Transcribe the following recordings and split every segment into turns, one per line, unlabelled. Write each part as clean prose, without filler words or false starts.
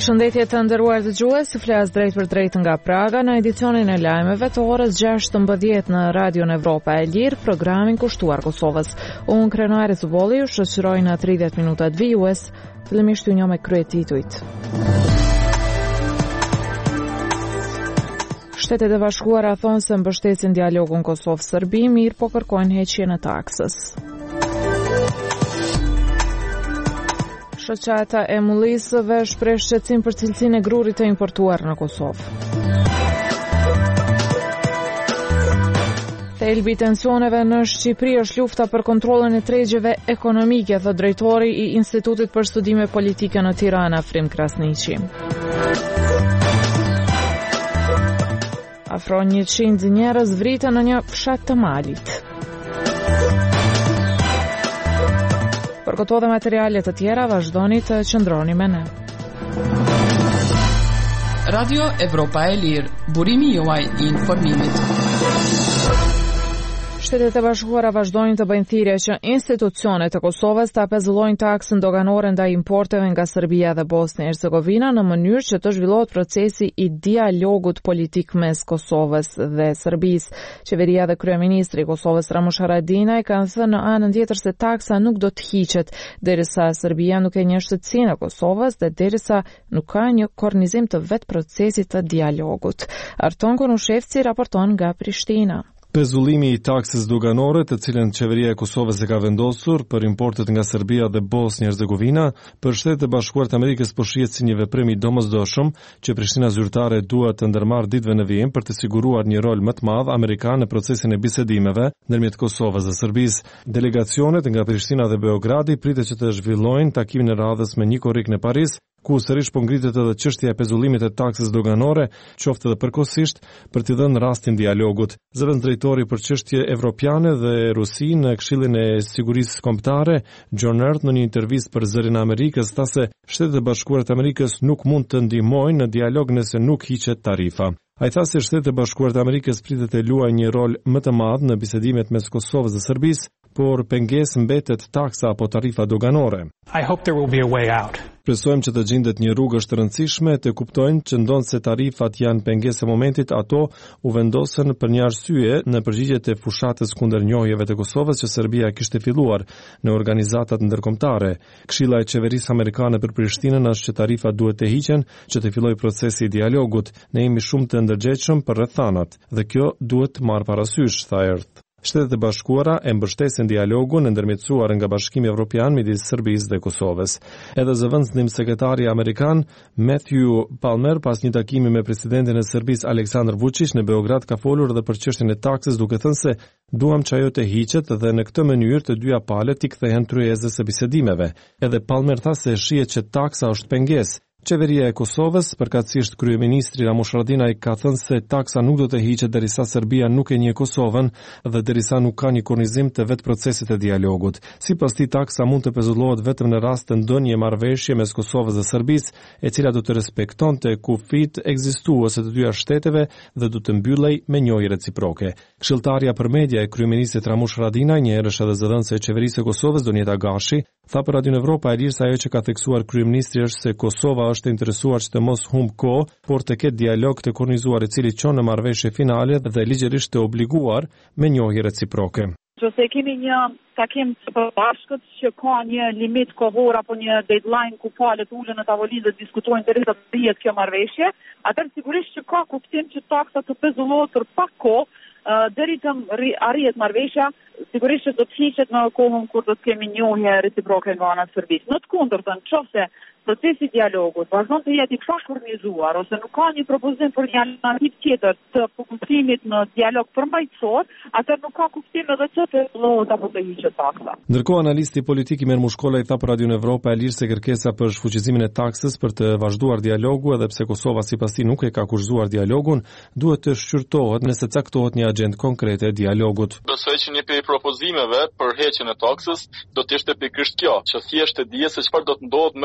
Përshëndetje të nderuar dëgjues, flas drejt për drejt nga Praga në edicionin e lajmeve të orës 16 në Radion Evropa e Lirë, programin kushtuar Kosovës. Unë Krenare Zubolli ju shoqëroj në 30 minutat vijues, fillimisht ju njoh me kryetitujt. Shtetet e Bashkuara thonë se mbështesin dialogun Kosovë-Serbi, mirë po kërkojnë heqjen e taksës. Shoqata e mullisëve shpreh shqetësim për cilësinë e grurit të importuar në Kosovë. Thelbi i tensioneve në Shqipëri është lufta për kontrollin e tregjeve ekonomike, thot drejtori i Institutit për Studime Politike në Tiranë, Afrim Krasniqi. Afro 100 njerëz vritën në një fshat të Malit. Për këto dhe materialet të tjera, vazhdoni të qëndroni me ne.
Radio Evropa e Lirë, burimi juaj i informimit.
Shtetet e Bashkuara vazhdojnë të bëjnë thirrje që institucionet e Kosovës ta pezullojnë taksën doganore ndaj importeve nga Serbia dhe Bosnia e Hercegovina në mënyrë që të zhvillohet procesi i dialogut politik mes Kosovës dhe Serbisë. Qeveria dhe kryeministri i Kosovës Ramush Haradinaj kanë thënë në anën tjetër se taksa nuk do të hiqet derisa Serbia nuk e njeh shtetësinë e Kosovës dhe derisa nuk ka një kornizim të vet procesit të dialogut. Arton Konushevci raporton nga Prishtina.
Pezullimi i taksës doganore, të cilën qeveria e Kosovës e ka vendosur për importet nga Serbia dhe Bosnia e Hercegovina, për Shtetet e Bashkuara të Amerikës po shihet si një veprim i domosdoshëm që Prishtina zyrtare duhet të ndërmarrë ditëve në vijim për të siguruar një rol më të madh amerikan në procesin e bisedimeve ndërmjet Kosovës dhe Serbisë. Delegacionet nga Prishtina dhe Beogradi pritet që të zhvillojnë takimin e radhës me Nikorik në Paris, ku sërish po ngritet edhe çështja e pezullimit të taksës doganore, qoftë edhe përkohësisht, për t'i dhënë rastin dialogut. Zëvendës drejtori për çështje evropiane dhe Rusi në Këshillin e Sigurisë Kombëtare, John Earth, në një intervistë për Zërin e Amerikës, tha se Shtetet e Bashkuara të Amerikës nuk mund të ndihmojnë në dialog nëse nuk hiqet tarifa. Ai tha se Shtetet e Bashkuara të Amerikës pritet të luajnë një rol më të madh në bisedimet mes Kosovës dhe Serbisë, por pengesë mbetet taksa apo tarifa doganore.
I hope there will be a way out.
Presojmë që të gjendet një rrugë është rëndësishme të kuptojnë që ndonse tarifat janë pengesë e momentit, ato u vendosën për një arsye në përgjigje të fushatës kundër njohjeve të Kosovës që Serbia kishte filluar në organizatat ndërkombëtare. Këshilla e qeverisë amerikane për Prishtinën është që tarifat duhet të hiqen që të fillojë procesi i dialogut. Ne jemi shumë të ndërgjegjshëm për rrethanat dhe kjo duhet të marrë parasysh, tha Earth. Shtetet e Bashkuara e mbështesin dialogun e ndërmjetësuar nga Bashkimi Evropian midis Serbisë dhe Kosovës. Edhe zëvendësnim sekretari amerikan Matthew Palmer pas një takimi me presidentin e Serbisë Aleksandar Vučić në Beograd ka folur edhe për çështjen e taksës, duke thënë se duam që ajo të hiqet dhe në këtë mënyrë të dyja palët i kthehen tryezës së bisedimeve. Edhe Palmer tha se shihet që taksa është pengesë. Qeveria e Kosovës, përkatësisht kryeministri Ramush Haradinaj, ka thënë se taksa nuk do të hiqet derisa Serbia nuk e njeh Kosovën dhe derisa nuk ka një kornizim të vet procesit të dialogut. Sipas tij, taksa mund të pezullohet vetëm në rast të ndonjë marrëveshje mes Kosovës dhe Serbisë, e cila do të respektonte kufit ekzistuese të dyja shteteve dhe do të mbyllej me njohje reciproke. Këshilltarja për media e kryeministrit Ramush Haradinaj, një herësh edhe zëdhënëse e qeverisë së Kosovës Donjeta Gashi, tha për Radio Evropa e Lirë se ajo që ka theksuar kryeministri është se Kosova është interesuar që të mos humb kohë, por të ketë dialog të kornizuar i cili çon në marrëveshje finale dhe ligjërisht të obliguar me njohje reciproke.
Nëse kemi një takim të përbashkët që ka një limit kohor apo një deadline ku palët ulen në tavolinë dhe diskutojnë derisa të bëhet kjo marrëveshje, atëherë sigurisht që ka kuptim që taksa të pezullohet për pak kohë deri të arrihet marrëveshja, sigurisht që do të hiqet në kohën kur do të kemi njohje reciproke nga ana e Serbisë. Në të kundërtën, nëse procesi i dialogut vazhdon të jetë i pakornizuar ose nuk ka një propozim për një alternativë tjetër të fokusimit në dialog përmbajtësor, atëherë nuk ka kuptim edhe të fillohet apo të hiqet taksa.
Ndërkohë, analisti politik Imer Mushkolla i tha për Radio Evropa e Lirë se kërkesa për shfuqizimin e taksës për të vazhduar dialogu, edhe pse Kosova sipas tij nuk e ka kurrëzuar dialogun, duhet të shqyrtohet nëse caktohet një agjendë konkrete e dialogut.
Besoj që një prej propozimeve për heqjen e taksës do të ishte pikërisht kjo, që thjesht të dihet se çfarë do të ndodhë me pjesën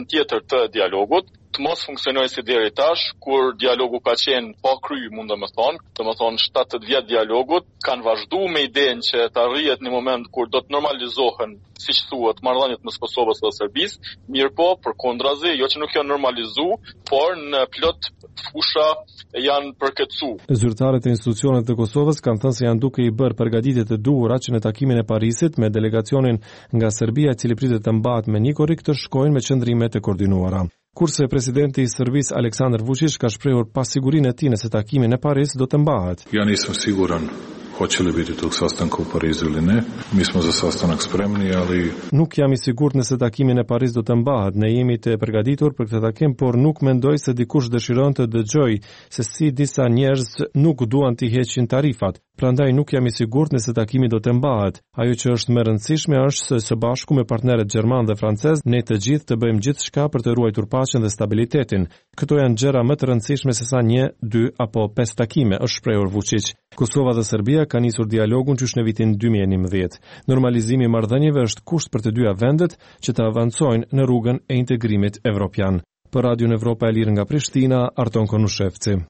anën tjetër të dialogut, të mos funksionoj si deri tash, kur dialogu ka qenë pa kry, mund të më thonë 70 vjet dialogut, kanë vazhduar me idenë që të arrihet në moment kur do të normalizohen, siç thuhet, marrëdhëniet mes Kosovës dhe Serbisë, mirë po, përkundrazi, jo që nuk janë normalizu, por në plot fusha janë përkëtsu.
Zyrtarët e institucionet të Kosovës kanë thënë se janë duke i bërë përgatitjet e duhura që në takimin e Parisit me delegacionin nga Serbia, i cili pritet të mbahet me Nikorić, të shkojnë me qëndrimet e koordinuara. Kurse presidenti i Serbisë Aleksandar Vučić ka shprehur pasigurinë e tij se takimi në Paris do të mbahet.
Ja nisam siguran hoće li biti tog sastanka u Parizu ili ne. Mi smo za sastanak spremni, ali...
Nuk jam i sigurt nëse takimi në Paris do të mbahet. Ne jemi të përgatitur për këtë takim, por nuk mendoj se dikush dëshiron të dëgjoj se si disa njerëz nuk duan të heqin tarifat. Prandaj nuk jam i sigurt nëse takimi do të mbahet. Ajo që është më e rëndësishme është se së bashku me partnerët gjerman dhe francez ne të gjithë të bëjmë gjithçka për të ruajtur paqen dhe stabilitetin. Këto janë gjëra më të rëndësishme se sa 1, 2 apo 5 takime, është shprehur Vučić. Kosova dhe Serbia kanë nisur dialogun qysh në vitin 2011. Normalizimi i marrëdhënieve është kusht për të dyja vendet që të avancojnë në rrugën e integrimit evropian. Për Radion Evropa e Lirë nga Prishtina, Arton Konushevci.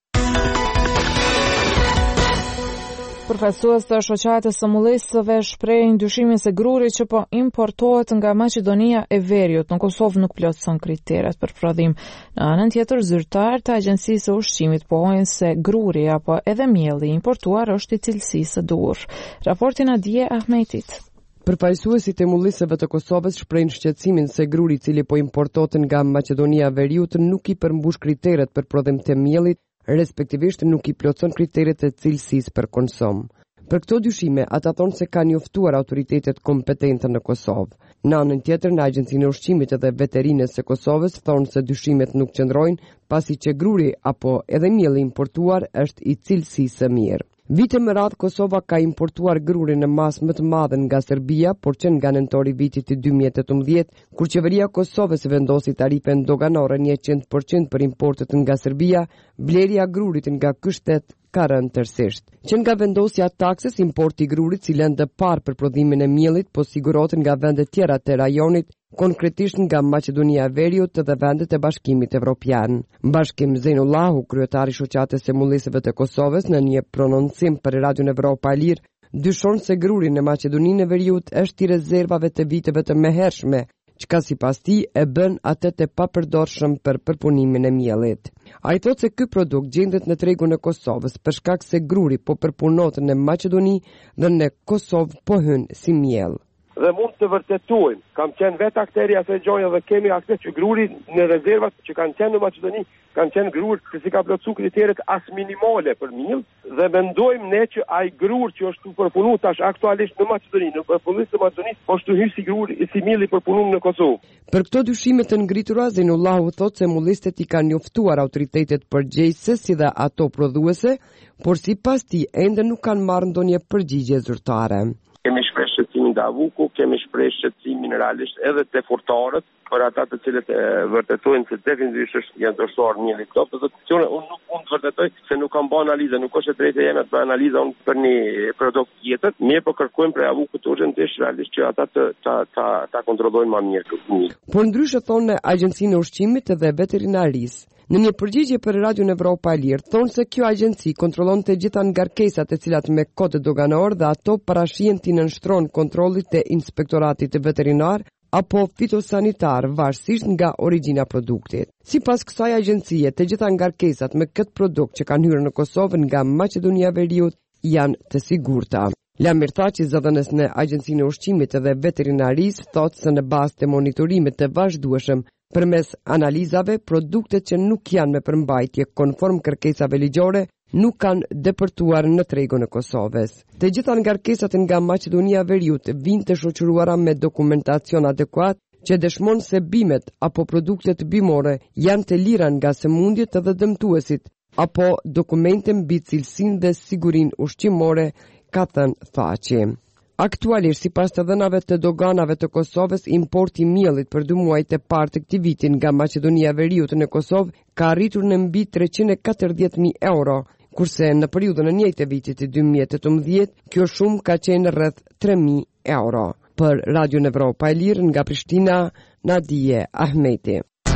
Përfaqësues të shoqatës së mullisëve shprehin dyshimin se gruri që po importohet nga Maqedonia e Veriut në Kosovë nuk plotëson kriteret për prodhim. Në anën tjetër, zyrtar të Agjencisë së Ushqimit pohojnë se gruri apo edhe mielli importuar është i cilësisë së duhur. Raportin Adie Ahmetit.
Përfaqësuesit e mullisëve të Kosovës shprehin shqetësimin se gruri i cili po importohet nga Maqedonia e Veriut nuk i përmbush kriteret për prodhim të miellit, respektivisht nuk i plotëson kriteret e cilësisë për konsum. Për këto dyshime, ata thonë se kanë njoftuar autoritetet kompetente në Kosovë. Në anën tjetër, në Agjencinë e Ushqimit dhe Veterinës së Kosovës thonë se dyshimet nuk qëndrojnë, pasi që gruri apo edhe mielli importuar është i cilësisë së mirë. Vite më radh Kosova ka importuar gruri në masë më të madhe nga Serbia, por që nga nëntori vitit 2018, kur qeveria e Kosovës vendosi tarifen doganore 100% për importet nga Serbia, blerja grurit nga ky shtet ka rënë tërësisht. Që nga vendosja takses, importi i grurit si lëndë parë për prodhimin e miellit, po sigurohet nga vendet tjera të rajonit, konkretisht nga Maqedonia e Veriut dhe vendet e Bashkimit Evropian. Bashkim Zenullahu, kryetari i shoqatës së mullisëve të Kosovës, në një prononcim për Radion Evropa e Lirë, dyshon se gruri në Maqedoninë e Veriut është i rezervave të viteve të mëhershme, çka sipas tij e bën atë të papërdorshëm për përpunimin e miellit. Ai thotë se ky produkt gjendet në tregun e Kosovës për shkak se gruri po përpunohet në Maqedoni dhe në Kosovë po hyn si miell.
Dhe mund të vërtetojmë, kam qenë vetë akteri asaj gjoja dhe kemi akses që gruri në rezervat që kanë qenë në Maqedoni, kanë qenë grur që si ka plotësu kriteret as minimale për miell dhe mendojmë ne që ai grur që është përpunu tash aktualisht në Maqedoni, në përpunës të Maqedonisë, po është hyrë si grur si mielli përpunum në Kosovë.
Për këto dyshime të ngritura, Zenullahu thotë se mullistët i kanë njoftuar autoritetet përgjegjëse si dhe ato prodhuese, por sipas tij ende nuk kanë marrë ndonjë përgjigje zyrtare.
Kemi shpreh shqetësimin nga avuku, kemi shpreh shqetësimin realisht edhe te furtorët, për ata të cilët vërtetojnë se definitivisht janë dështuar mielli këto pozicione. Unë nuk mund të vërtetoj se nuk kam bërë analizë, nuk është e drejtë jeme të bëj analizë për një produkt tjetër, mirë po kërkojmë prej avukut urgjentisht realisht që ata ta kontrollojnë më mirë këtë.
Por ndryshe thonë Agjencinë e Ushqimit dhe Veterinarisë. Në një përgjigje për Radion Evropa e Lirë, thonë se kjo agjenci kontrollon të gjitha ngarkesat e cilat me kod doganor dhe ato parashihen të nënshtron kontrollit të inspektoratit veterinar apo fitosanitar varësisht nga origjina produktit. Sipas kësaj agjencie, të gjitha ngarkesat me këtë produkt që kanë hyrë në Kosovë nga Maqedonia e Veriut janë të sigurta. Lamir Thaçi, zëdhënës në Agjencinë e Ushqimit dhe Veterinarisë, thotë se në bazë të monitorimit të vazhdueshëm përmes analizave, produktet që nuk janë me përmbajtje konform kërkesave ligjore nuk kanë depërtuar në tregun e Kosovës. Të gjitha ngarkesat nga Maqedonia e Veriut vijnë të shoqëruara me dokumentacion adekuat që dëshmon se bimet apo produktet bimore janë të lira nga sëmundjet dhe dëmtuesit, apo dokumente mbi cilësinë dhe sigurinë ushqimore, ka thënë Thaçi. Aktualisht, sipas të dhënave të doganave të Kosovës, importi i miellit për 2 muajt e parë të këtij viti nga Maqedonia e Veriut në Kosovë ka arritur në mbi 340.000 euro, kurse në periudhën e njëjtë të vitit 2018, kjo shumë ka qenë rreth 3.000 euro. Për Radion Evropa e Lirë nga Prishtina, Nadije Ahmeti.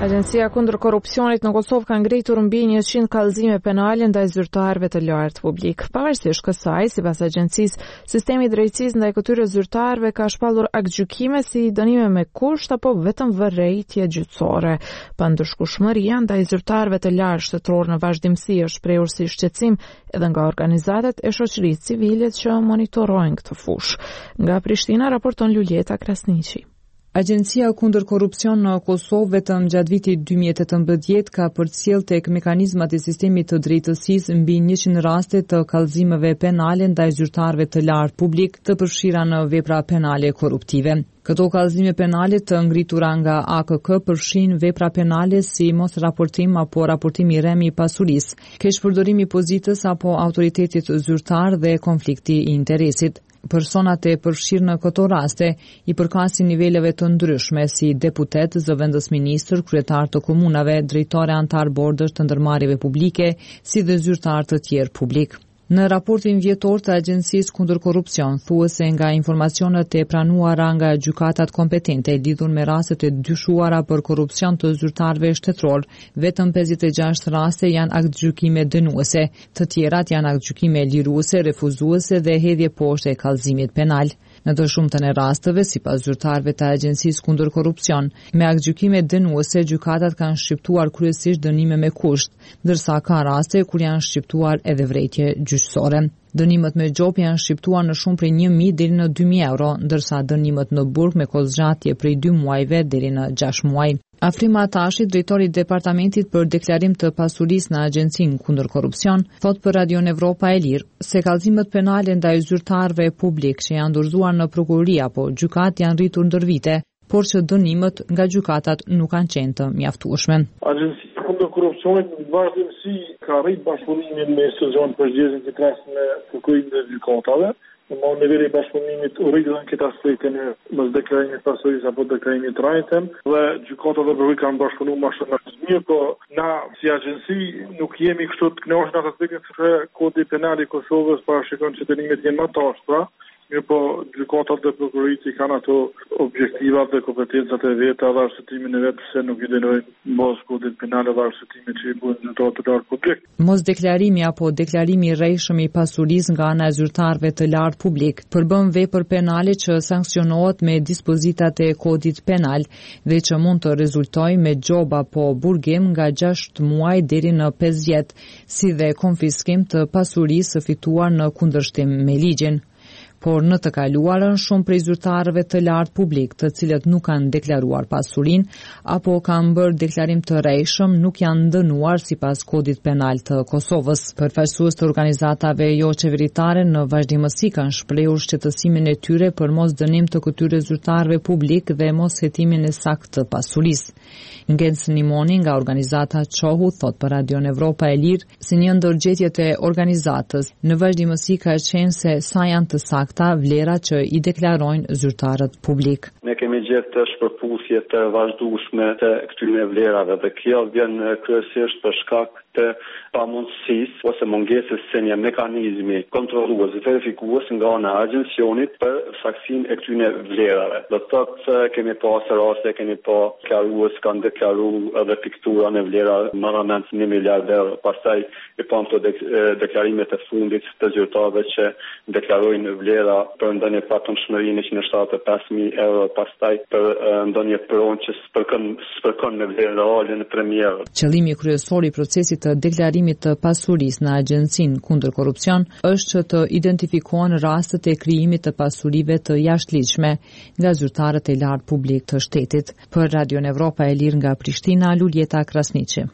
Agjencia kundër korrupsionit në Kosovë ka ngritur mbi 100 kallëzime penale ndaj zyrtarëve të lartë publik. Pavarësisht kësaj, sipas agjencisë, sistemi i drejtësisë ndaj këtyre zyrtarëve ka shpallur aktgjykime si dënime me kusht apo vetëm vërejtje gjyqësore. Pandërshkueshmëria ndaj zyrtarëve të lartë shtetëror në vazhdimsi është shprehur si shqetësim edhe nga organizatat e shoqërisë civile që monitorojnë këtë fushë. Nga Prishtina raporton Luljeta Krasniqi.
Agjencia kundër korrupsion në Kosovë vetëm gjatë vitit 2018 ka përcjell tek mekanizmat e sistemit të drejtësisë mbi 100 raste të kallëzimeve penale ndaj zyrtarëve të lartë publik të përfshira në vepra penale korruptive. Këto kallëzime penale të ngritura nga AKK përfshin vepra penale si mos raportim apo raportim i rrem i pasurisë, keqpërdorim i pozitës apo autoritetit zyrtar dhe konflikti i interesit. Personat e përfshirë në këto raste i përkasin niveleve të ndryshme si deputet, zëvendës ministër, kryetar të komunave, drejtore antar bordësh të ndërmarrjeve publike, si dhe zyrtar të tjerë publik. Në raportin vjetor të Agjencisë kundër korrupsion, thuhet se nga informacionet e pranuara nga gjykatat kompetente lidhur me rastet e dyshuara për korrupsion të zyrtarëve shtetëror, vetëm 56 raste janë aktgjykime dënuese, të tjerat janë aktgjykime liruese, refuzuese dhe hedhje poshtë e kallëzimit penal. Në të shumtën e rasteve, sipas zyrtarëve të Agjencisë kundër korrupsion, me aktgjykime dënuese gjykatat kanë shqiptuar kryesisht dënime me kusht, ndërsa ka raste kur janë shqiptuar edhe vërejtje gjyqësore. Dënimet me gjop janë shqiptuar në shumë prej 1.000 deri në 2.000 euro, ndërsa dënimet në burg me kozgjatje prej 2 muajve deri në 6 muaj. Afrima Atashi, drejtori i departamentit për deklarim të pasurisë në Agjencinë kundër korrupsion, thot për Radion Evropa e Lirë se kallëzimet penale ndaj zyrtarëve publik që janë dorëzuar në prokurori apo gjykat janë rritur ndër vite, por që dënimet nga gjykatat nuk kanë qenë të mjaftueshme.
Agjencia kundër korrupsionit në vazhdimsi ka rrit bashkëpunimin me sezon përgjigjen që krahas me prokurorin e gjykatave. Në niveli bashkëpunimit u rritën këtë aspektin e mos deklarimit pasurisë apo deklarimit të rajtëm dhe gjykatat dhe prokurori kanë bashkëpunuar më shumë mirë, po na si agjenci nuk jemi kështu të kënaqur në atë aspektin se kodi penal i Kosovës parashikon që dënimet janë më të ashpra. Mirë po, gjykatat dhe prokurorit i kanë ato objektivat dhe kompetencat e veta dhe arsëtimin e vetë se nuk i dënojnë mos kodin penale dhe arsëtimin që i buen zyrtarët të lartë publik.
Mos deklarimi apo deklarimi i rrejshëm i pasurisë nga ana e zyrtarëve të lartë publik përbën vepër penale që sankcionohet me dispozitat e kodit penal dhe që mund të rezultojë me gjob apo burgim nga 6 muaj deri në 5 vjet, si dhe konfiskim të pasurisë së fituar në kundërshtim me ligjin. Por në të kaluarën shumë prej zyrtarëve të lartë publik, të cilët nuk kanë deklaruar pasurinë apo kanë bërë deklarim të rrejshëm, nuk janë dënuar sipas kodit penal të Kosovës. Përfaqësues të organizatave jo qeveritare në vazhdimësi kanë shprehur shqetësimin e tyre për mos dënim të këtyre zyrtarëve publik dhe mos hetimin e saktë të pasurisë. Ngec Nimoni nga organizata Çohu thot për Radion Evropa e Lirë si një ndër gjetjet e organizatës në vazhdimësi ka qenë se sa janë të sakta vlera që i deklarojnë zyrtarët publik.
Ne kemi gjetë shpërpusje të vazhdueshme të këtyre vlerave dhe kjo vjen kryesisht për shkak të pamundësisë ose mungesës së një mekanizmi kontrollues, verifikues nga ana e agjencionit për saksinë e këtyre vlerave. Do të thotë se kemi pasur raste, kemi pa deklarues kanë deklaruar edhe piktura në vlera më rëndë 1 miliard euro. Pastaj i pam të deklarimet e fundit të zyrtarëve që deklarojnë vlera për ndonjë patentshmëri 175.000 euro, pastaj për ndonjë pronë që s'përkon me vlerë reale në premier.
Qëllimi kryesor i procesit të deklarimit të pasurisë në Agjencinë kundër korrupsion është që të identifikohen rastet e krijimit të pasurive të jashtëligjshme nga zyrtarët e lartë publik të shtetit. Për Radion Evropa e Lirë nga Prishtina, Luljeta Krasniqi.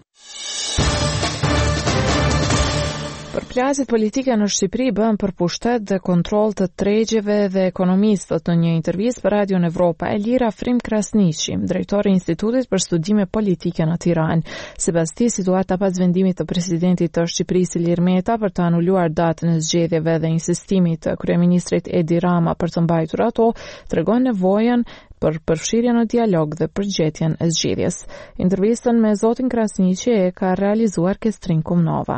Përplasjet politike në Shqipëri bën për pushtet dhe kontroll të tregjeve dhe ekonomistët në një intervistë për Radion Evropa e Lirë Afrim Krasniqi, drejtori i Institutit për Studime Politike në Tiranë. Sipas tij, situata pas vendimit të presidentit të Shqipërisë Ilir Meta për të anuluar datën e zgjedhjeve dhe insistimit të kryeministrit Edi Rama për të mbajtur ato, tregon nevojën për përfshirje në dialog dhe përgjetjen e zgjedhjes. Intervistën me zotin Krasniqi e ka realizuar Kestrin Kumnova.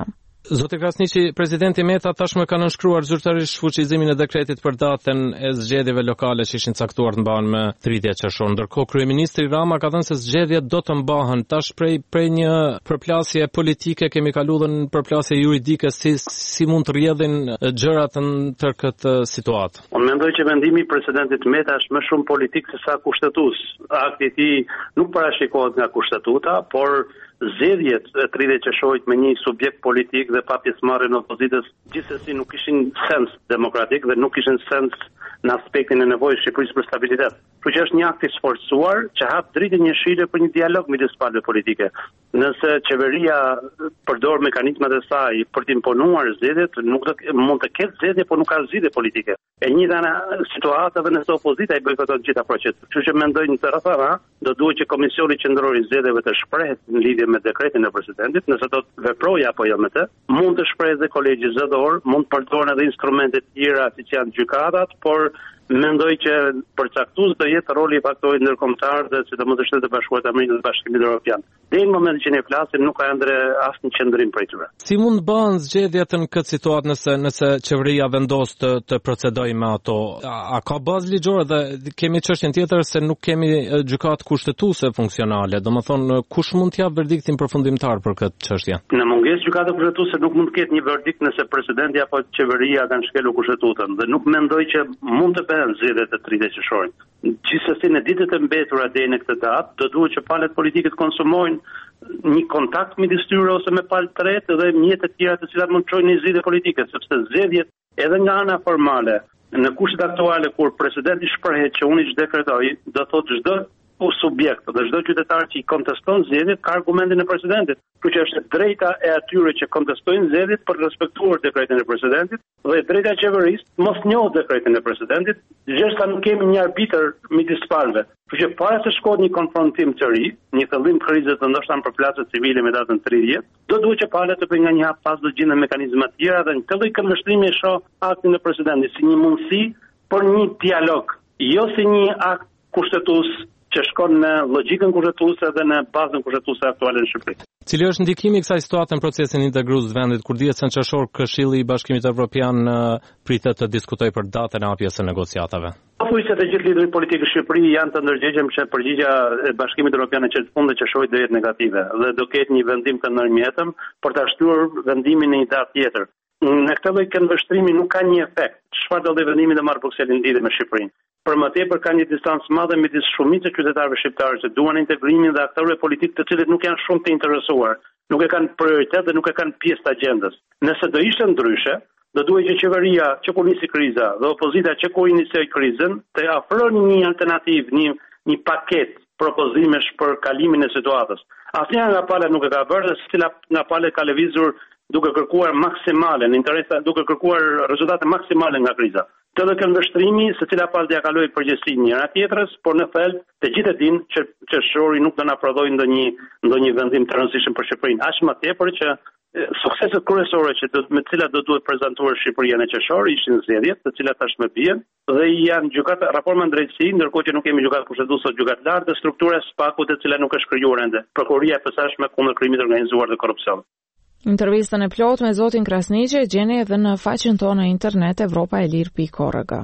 Zoti Krasniqi, presidenti Meta tashmë ka nënshkruar zyrtarisht fuqizimin e dekretit për datën e zgjedhjeve lokale që ishin caktuar të mbahen më 30 qershor. Ndërkohë kryeministri Rama ka thënë se zgjedhjet do të mbahen. Tash prej një përplasje politike kemi kaluar në përplasje juridike, si mund të rrjedhin gjërat në tërë këtë situatë.
Unë mendoj që vendimi i presidentit Meta është më shumë politik se sa kushtetues. Akti i tij nuk parashikohet nga kushtetuta, por zgjedhjet e 30 qershorit me një subjekt politik dhe pa pjesëmarrje në opozitës gjithsesi nuk kishin sens demokratik dhe nuk kishin sens në aspektin e nevojës së Shqipërisë për stabilitet. Kështu që është një akt i sforcuar që hap dritën një shile për një dialog midis palëve politike. Nëse qeveria përdor mekanizmat e saj për të imponuar zgjedhjet, nuk mund të ketë zgjedhje, por nuk ka zgjidhje politike. E njëjta situata edhe nëse opozita i bojkoton gjitha proceset. Kështu që mendoj në të rrethana do duhet që Komisioni Qendror i Zgjedhjeve të shprehet në lidhje me dekretin e presidentit, nëse do të veprojë apo jo me të, mund të shprehë dhe kolegji zgjedhor, mund të përdoren edhe instrumente të tjera siç janë gjykatat, por mendoj që përcaktues do jetë roli i faktorit ndërkombëtar dhe sidomos të Shtetet e Bashkuara të Amerikës dhe Bashkimit Evropian. Deri në momentin që ne flasim nuk ka ende asnjë qendrim prej tyre.
Si mund bëhen zgjedhjet në këtë situatë nëse qeveria vendos të procedojë me ato? A ka bazë ligjore dhe kemi çështjen tjetër se nuk kemi gjykatë kushtetuese funksionale. Domethënë kush mund të jap verdiktin përfundimtar për këtë çështje?
Në mungesë gjykate kushtetuese nuk mund të ketë një verdikt nëse presidenti apo qeveria kanë shkelur kushtetutën dhe nuk mendoj që mund të zgjedhjet e 30 qershorit. Gjithsesi në ditët e mbetura deri në këtë datë do duhet që palët politike të konsumojnë një kontakt midis tyre ose me palë të tretë dhe mjete të tjera të cilat mund të çojnë në zgjidhje politike, sepse zgjedhjet edhe nga ana formale në kushtet aktuale kur presidenti shprehet që unë dekretoj, do thotë çdo subjekt dhe çdo qytetar që i konteston zgjedhjet ka argumentin e presidentit. Kështu që është drejta e atyre që kontestojnë zgjedhjet për të respektuar dekretin e presidentit dhe drejta e qeverisë mos njohë dekretin e presidentit, gjithsesi nuk kemi një arbitër midis palëve. Kështu që para se shkohet një konfrontim të ri, një fillim krize të ndoshta në përplasje civile me datën 30, do duhet që palët të bëjnë nga një hap pas do gjenden mekanizma të tjera dhe në këtë lloj këndvështrimi e shoh aktin e presidentit si një mundësi për një dialog, jo si një akt kushtetues që shkon në logjikën kushtetuese dhe në bazën kushtetuese aktuale në Shqipëri.
Cili është ndikimi i kësaj situate në procesin integrues të vendit, kur dihet se në qershor Këshilli i Bashkimit Evropian pritet të diskutojë për datën e hapjes së negociatave?
Thuajse të gjithë liderit politikë në Shqipëri janë të ndërgjegjshëm që përgjigjja e Bashkimit Evropian në çdo fund të qershorit do jetë negative dhe do ketë një vendim të ndërmjetëm për ta shtyrë vendimin në një datë tjetër. Në këtë lloj këndvështrimi nuk ka një efekt. Çfarë do të vendimi të marrë Brukseli në lidhje me Shqipërinë? Për më tepër ka një distancë madhe midis shumicës së qytetarëve shqiptarë që duan integrimin dhe aktorëve politikë të cilët nuk janë shumë të interesuar, nuk e kanë prioritet dhe nuk e kanë pjesë të agjendës. Nëse do ishte ndryshe, do duhet që qeveria që kur nisi kriza dhe opozita që kur inisoi krizën të afronin një alternativë, një paketë propozimesh për kalimin e situatës. Asnjëra nga palët nuk e ka bërë dhe secila nga palët ka lëvizur duke kërkuar maksimale në interes, duke kërkuar rezultate maksimale nga kriza. Të dhe këndvështrimi, secila palë ja kaloi përgjegjësinë njëra tjetrës, por në fakt të gjithë dinë që qershori nuk do na prodhojë ndonjë vendim të rëndësishëm për Shqipërinë. Aq më tepër që sukseset kryesore me të cilat do duhet prezantuar Shqipëria në qershor ishin zgjedhjet, të cilat tashmë bien dhe janë gjykata raporti me drejtësi, ndërkohë që nuk kemi gjykatë kushtetuese ose gjykatë lartë dhe struktura e SPAK-ut e cila nuk është krijuar ende. Prokuroria e posaçme kundër krimit të organizuar dhe korrupsionit.
Intervistën e plot me zotin Krasniqi gjeni edhe në faqen tonë internet evropaelir.org.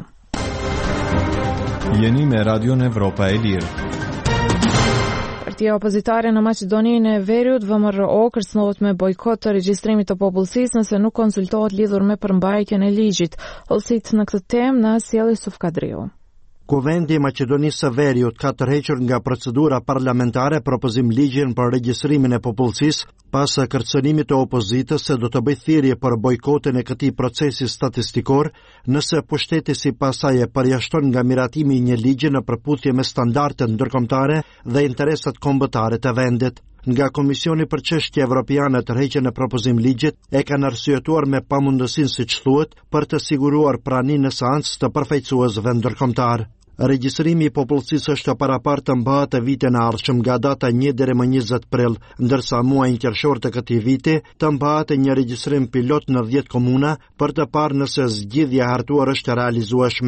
Jeni me Radion Evropa e Lirë.
Partia opozitare në Maqedoninë e Veriut VMRO kërcënohet me bojkot të regjistrimit të popullsisë nëse nuk konsultohet lidhur me përmbajtjen e ligjit. Hollësit në këtë temë na sjell Yusuf Kadriu.
Kuvendi i Maqedonisë së Veriut ka tërhequr nga procedura parlamentare propozim ligjin për regjistrimin e popullsisë pas kërcënimit të opozitës se do të bëjë thirrje për bojkotin e këtij procesi statistikor nëse pushteti sipas saj e përjashton nga miratimi i një ligji në përputhje me standardet ndërkombëtare dhe interesat kombëtare të vendit. Nga Komisioni për Çështje Evropiane tërheqjen e propozim ligjit e kanë arsyetuar me pamundësinë, siç thuhet, për të siguruar praninë në seancë të përfaqësuesve ndërkombëtar. Regjistrimi i popullsisë është parapartë të mbahet të vitin e ardhshëm nga data 1 deri më 20 prill, ndërsa muajin qershor të këtij viti të mbahet një regjistrim pilot në 10 komuna për të parë nëse zgjidhja e hartuar është realizueshme.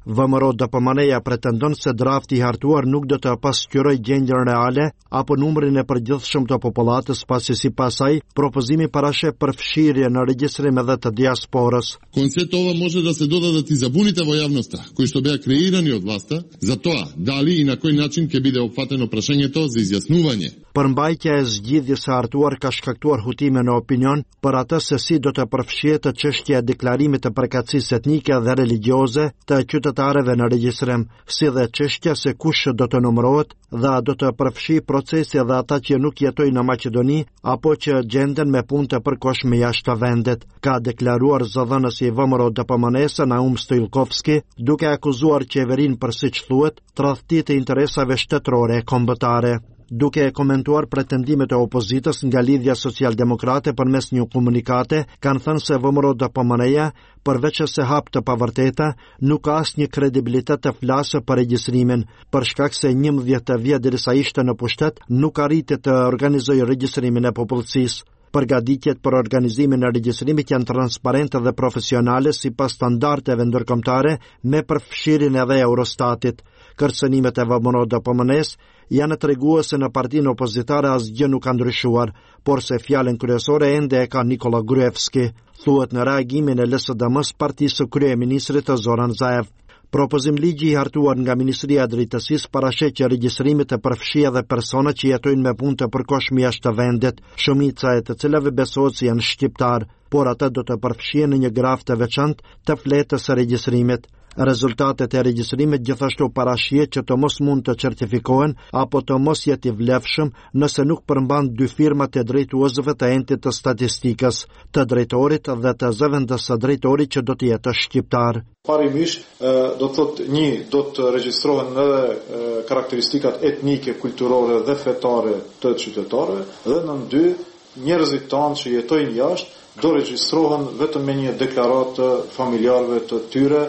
VMRO DPM-ja pretendon se drafti i hartuar nuk do të pasqyrojë gjendjen reale apo numrin e përgjithshëm të popullatës, pasi sipas saj propozimi parasheh përfshirje në regjistrim edhe të diasporës.
Kod sve to može da se doda da ti zabunite во јавноста, кои што беа креирани од власта, за тоа дали и на кој начин ќе биде опфатено прашањето за изјаснување.
Përmbajtja e zgjidhjes së hartuar ka shkaktuar hutime në opinion për atë se si do të përfshihet çështja e deklarimit të përkatësisë etnike dhe religjioze të qytetarëve në regjistrim, si dhe çështja se kush do të numërohet dhe do të përfshi procesi edhe ata që nuk jetojnë në Maqedoni apo që gjenden me punë të përkohshme jashtë vendit, ka deklaruar zëdhënësi i VMRO DPM-s Naum Stojlkovski, duke akuzuar qeverinë për siç thuhet tradhti të interesave shtetërore kombëtare. Duke e komentuar pretendimet e opozitës nga Lidhja Social-Demokrate përmes një komunikate, kanë thënë se VMRO DPM-ja, përveç se hap të pavërteta, nuk ka asnjë kredibilitet të flasë për regjistrimin, për shkak se 11 vjet derisa ishte në pushtet, nuk arriti të organizojë regjistrimin e popullsisë. Përgatitjet për organizimin e regjistrimit janë transparente dhe profesionale sipas standardeve ndërkombëtare me përfshirjen edhe Eurostatit. Kërcënimet e VMRO DPM-s janë treguese në partinë opozitare asgjë nuk ka ndryshuar, por se fjalën kryesore ende e ka Nikola Gruevski, thuhet në reagimin e LSDM-s partisë së kryeministrit Zoran Zaev. Propozim ligji i hartuar nga Ministria e Drejtësisë parasheh që regjistrimi të përfshijë edhe persona që jetojnë me punë të përkohshme jashtë vendit, shumica e të cilave besohet se janë shqiptar, por ata do të përfshihen në një graf të veçantë të fletës së regjistrimit. Rezultatet e regjistrimit gjithashtu parashihet që të mos mund të certifikohen apo të mos jetë i vlefshëm nëse nuk përmban dy firmat e drejtuesve të entit të statistikës, të drejtorit dhe të zëvendës së drejtorit që do të jetë shqiptar.
Parimisht, do të thotë një, do të regjistrohen edhe karakteristikat etnike, kulturore dhe fetare të qytetarëve, dhe në dy, njerëzit tanë që jetojnë jashtë do regjistrohen vetëm me një deklaratë familjarëve të tyre,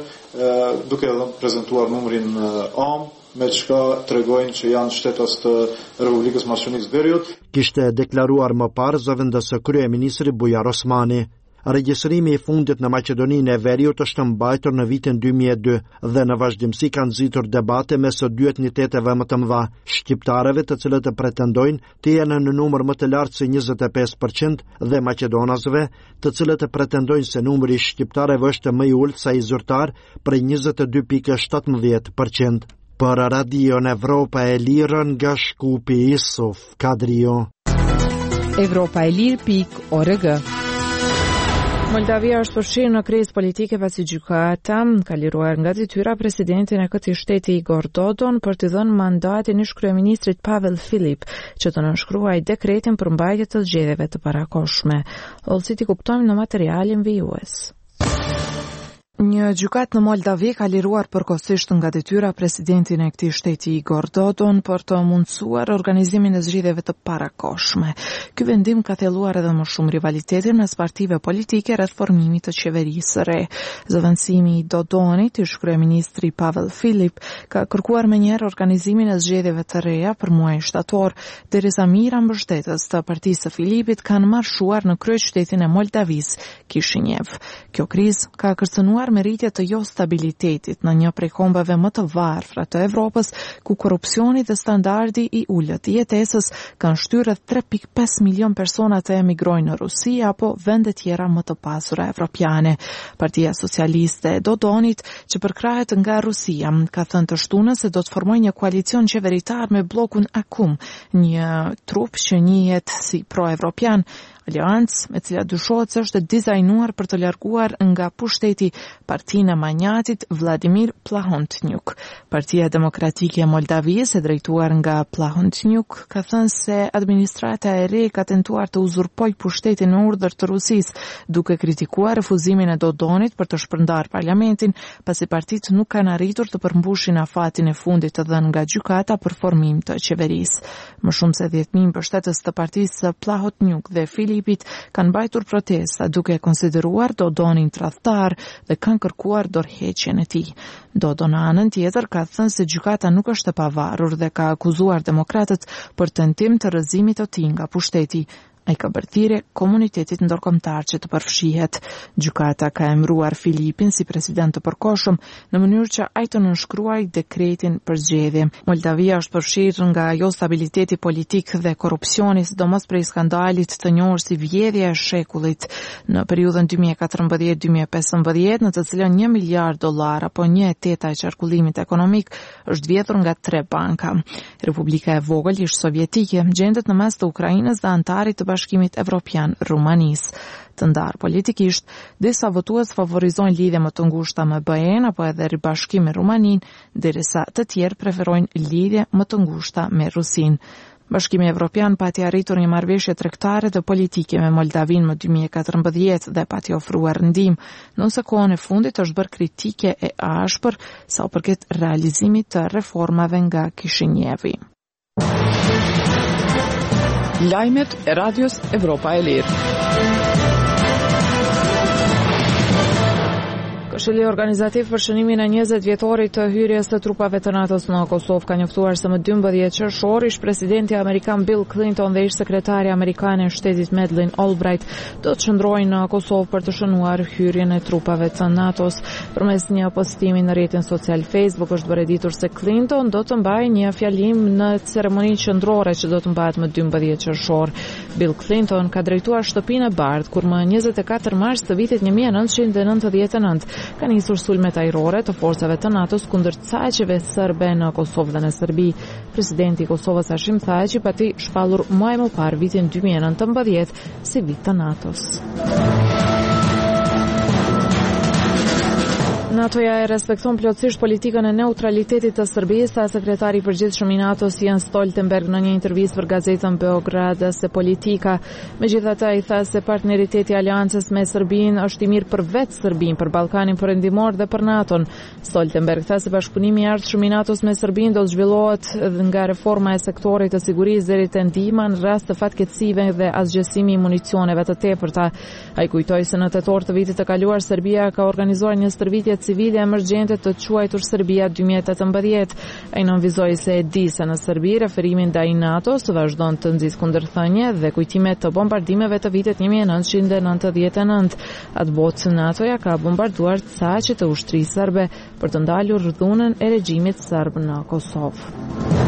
duke prezantuar numrin AM, me çka tregojnë që janë shtetas të Republikës Maqedonisë Veriut.
Kishte deklaruar më parë zëvendës së kryeministri Bujar Osmani. Regjistrimi i fundit në Maqedoninë e Veriut është mbajtur në vitin 2002 dhe në vazhdimsi kanë nxitur debate mes së dy etniteteve më të mëdha, shqiptarëve të cilët pretendojnë të jenë në numër më të lartë se 25% dhe maqedonasëve, të cilët pretendojnë se numri i shqiptarëve është më i ulët sa i zyrtar, prej 22.17%. Për Radion Evropa e Lirë nga Shkupi Isuf Kadrio.
Evropaelir.org.
Moldavia është përfshirë në krizë politike pasi gjykata ka liruar nga detyra presidentin e këtij shteti Igor Dodon për të dhënë mandatin ish-kryeministrit Pavel Filip që të nënshkruajë dekretin për mbajtje të zgjedhjeve të parakohshme. Ollësit i kuptojmë në materialin vijues. Një gjykat në Moldavi ka liruar përkohësisht nga detyra presidentin e këtij shteti Igor Dodon për të mundësuar organizimin e zgjedhjeve të parakohshme. Ky vendim ka thelluar edhe më shumë rivalitetin mes partive politike rreth formimit të qeverisë së re. Zëvendësimi i Dodonit, ish-kryeministri Pavel Filip, ka kërkuar menjëherë organizimin e zgjedhjeve të reja për muajin shtator, derisa mira mbështetës të partisë së Filipit kanë marshuar në kryeqytetin e Moldavisë, Kishinev. Kjo krizë ka kërcënuar me rritje të jo stabilitetit në një prej kombeve më të varfra të Evropës, ku korrupsioni dhe standardi i ulët i jetesës kanë shtyrë 3.5 milion persona të emigrojnë në Rusi apo vende tjera më të pasura evropiane. Partia Socialiste e Dodonit, që përkrahet nga Rusia, ka thënë të shtunën se do të formojë një koalicion qeveritar me blokun Akum, një trup që njihet si pro-evropian, aleancë me cila dyshohet se është dizajnuar për të larguar nga pushteti partinë e manjatit Vladimir Plahotniuk. Partia Demokratike e Moldavisë, e drejtuar nga Plahotniuk, ka thënë se administrata e re ka tentuar të uzurpojë pushtetin në urdhër të Rusisë, duke kritikuar refuzimin e Dodonit për të shpërndar parlamentin, pasi partitë nuk kanë arritur të përmbushin afatin e fundit të dhënë nga gjykata për formim të qeverisë. Më shumë se 10.000 mbështetës të partisë Plahotniuk dhe Filipit kanë mbajtur protesta duke konsideruar Dodonin tradhtar dhe kanë kërkuar dorëheqjen e tij. Dodon në anën tjetër ka thënë se gjykata nuk është e pavarur dhe ka akuzuar demokratët për tentim të rrëzimit të tij nga pushteti. ai ka bërthirje komunitetit ndërkombëtar që të përfshihet. Gjykata ka emëruar Filipin si president të përkohshëm në mënyrë që ai të nënshkruajë dekretin për zgjedhje. Moldavia është përfshirë nga jo stabiliteti politik dhe korrupsioni, sidomos prej skandalit të njohur si vjedhja e shekullit në periudhën 2014-2015, në të cilën $1 miliard apo 1/8 e qarkullimit ekonomik është vjedhur nga 3 banka. Republika e vogël ish sovjetike gjendet në mes të Ukrainës dhe antarit të Bashkimit Evropian, Rumanisë. Të ndarë politikisht, disa votues favorizojnë lidhje më të ngushta me BE-n apo edhe ribashkim me Rumaninë, derisa të tjerë preferojnë lidhje më të ngushta me Rusinë. Bashkimi Evropian pati arritur një marrëveshje tregtare dhe politike me Moldavinë më 2014 dhe pati ofruar ndihmë, nëse kohën e fundit është bërë kritike e ashpër sa u përket realizimit të reformave nga Kishinjevi.
Lajmet e Radios Evropa e Lirë.
Këshilli organizativ për shënimin e 20 vjetorit të hyrjes të trupave të NATO-s në Kosovë ka njoftuar se më 12 qershor ish presidenti amerikan Bill Clinton dhe ish sekretari amerikane e shtetit Madeleine Albright do të qëndrojnë në Kosovë për të shënuar hyrjen e trupave të NATO-s. Përmes një postimi në rrjetin social Facebook është bërë ditur se Clinton do të mbajë një fjalim në ceremoninë qendrore që do të mbahet më 12 qershor. Bill Clinton ka drejtuar shtëpinë e bardhë kur më 24 mars të vitit 1999 ka nisur sulmet ajrore të forcave të NATO-s kundër caqeve serbe në Kosovë dhe në Serbi. Presidenti i Kosovës Hashim Thaçi pati shpallur më parë vitin 2019 si vit të NATO-s. NATO-ja e respekton plotësisht politikën e neutralitetit të Serbisë, sa sekretari i përgjithshëm i NATO-s Jens Stoltenberg në një intervistë për gazetën Beograd se Politika. Megjithatë, ai tha se partneriteti i aleancës me Serbinë është i mirë për vetë Serbinë, për Ballkanin perëndimor dhe për NATO-n. Stoltenberg tha se bashkëpunimi i ardhshëm i NATO-s me Serbinë do të zhvillohet nga reforma e sektorit të sigurisë deri te ndihma në rast të fatkeqësive dhe asgjësimi i municioneve të tepërta. Ai kujtoi se në tetor të vitit të kaluar Serbia ka organizuar një stërvitje civile emergjente të quajtur Serbia 2018. Ai nënvizoi se e di se në Serbi referimin ndaj NATO-s vazhdon të nxjisë kundërthënie dhe kujtime të bombardimeve të vitit 1999. Atë botë NATO-ja ka bombarduar caqe të ushtrisë serbe për të ndalur dhunën e regjimit serb në Kosovë.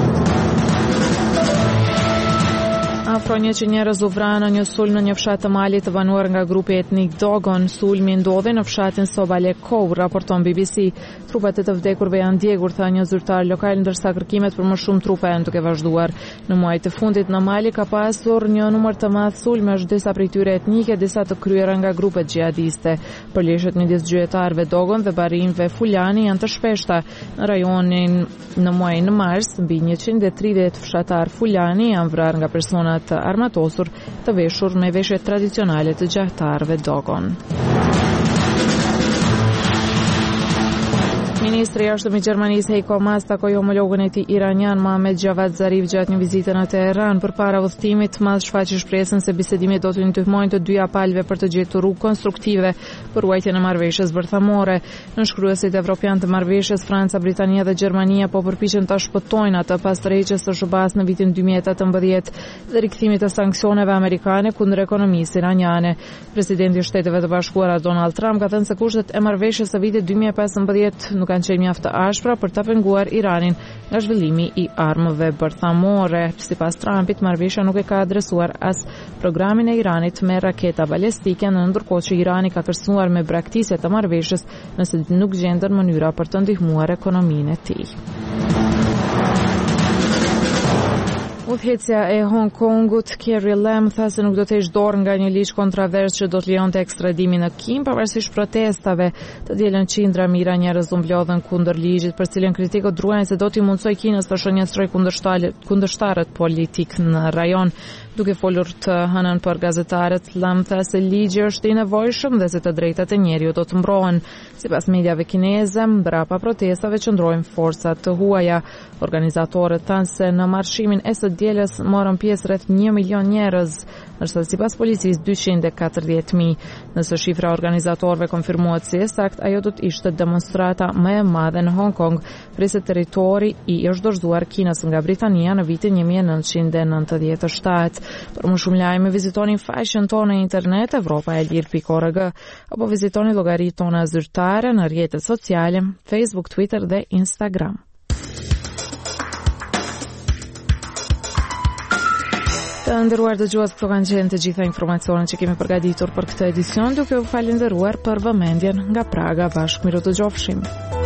Afro 100 njerëz u vranë në një sulm në një fshat të Malit të banuar nga grupi etnik Dogon. Sulmi ndodhi në fshatin Sobalekov, raporton BBC. Trupat e të vdekurve janë djegur, tha një zyrtar lokal, ndërsa kërkimet për më shumë trupa janë duke vazhduar. Në muajt e fundit në Mali ka pasur një numër të madh sulmesh, disa prej tyre etnike, disa të kryera nga grupet xhihadiste. Përleshjet midis gjyqtarëve Dogon dhe barinëve Fulani janë të shpeshta. Në rajonin në muajin mars, mbi 130 fshatar Fulani janë vrarë nga persona të armatosur të veshur me veshje tradicionale të gjahtarëve Dogon. Ministri i jashtëm i Gjermanisë Heiko Maas takoi homologun e tij iranian Mohammad Javad Zarif gjatë një vizite në Teheran. Përpara udhëtimit, Maas shfaqi shpresën se bisedimet do të ndihmojnë të dyja palëve për të gjetur rrugë konstruktive për ruajtjen e marrëveshjes bërthamore. Nënshkruesit evropian të marrëveshjes, Franca, Britania dhe Gjermania po përpiqen ta shpëtojnë atë pas tërheqjes së SBA-s në vitin 2018 dhe rikthimit të sanksioneve amerikane kundër ekonomisë iraniane. Presidenti i Shteteve të Bashkuara Donald Trump ka thënë se kushtet e marrëveshjes së vitit 2015 nuk kanë qenë mjaft të ashpra për ta penguar Iranin nga zhvillimi i armëve bërthamore. Sipas Trumpit, marrëveshja nuk e ka adresuar as programin e Iranit me raketa balestike, ndërkohë që Irani ka kërcënuar me braktisje të marrëveshjes nëse nuk gjenden mënyra për të ndihmuar ekonominë e tij. Udhëheqësja e Hong Kongut, Carrie Lam, tha se nuk do të heqë dorë nga një ligj kontrovers që do të lejonte ekstradimin në Kim, pavarësisht protestave. Të dielën qindra mijëra njerëz u mblodhen kundër ligjit, për cilën kritikët druajnë se do t'i mundsoj Kinës të shënjestrojë kundërshtarët politik në rajon. Duke folur të hënën për gazetarët, Lam tha se ligji është i nevojshëm dhe se të drejtat e njeriut do të mbrohen. Sipas mediave kineze, mbrapa protestave qëndrojnë forcat të huaja. Organizatorët thanë se në marshimin e së dielës morën pjesë rreth 1 milion njerëz, ndërsa sipas policisë 240.000. Nëse shifra organizatorëve konfirmohet si sakt, ajo do të ishte demonstrata më e madhe në Hong Kong, pse territori i është dorëzuar Kinës nga Britania në vitin 1997. Për më shumë lajme, vizitoni faqen tonë në internet evropaelir.org apo vizitoni llogaritë tona zyrtare në rrjetet sociale, Facebook, Twitter dhe Instagram. Të nderuar dëgjues, këto kanë qenë të gjitha informacionet që kemi përgatitur për këtë edicion, duke u falendëruar për vëmendjen nga Praga. Bashkë miru të gjofshim.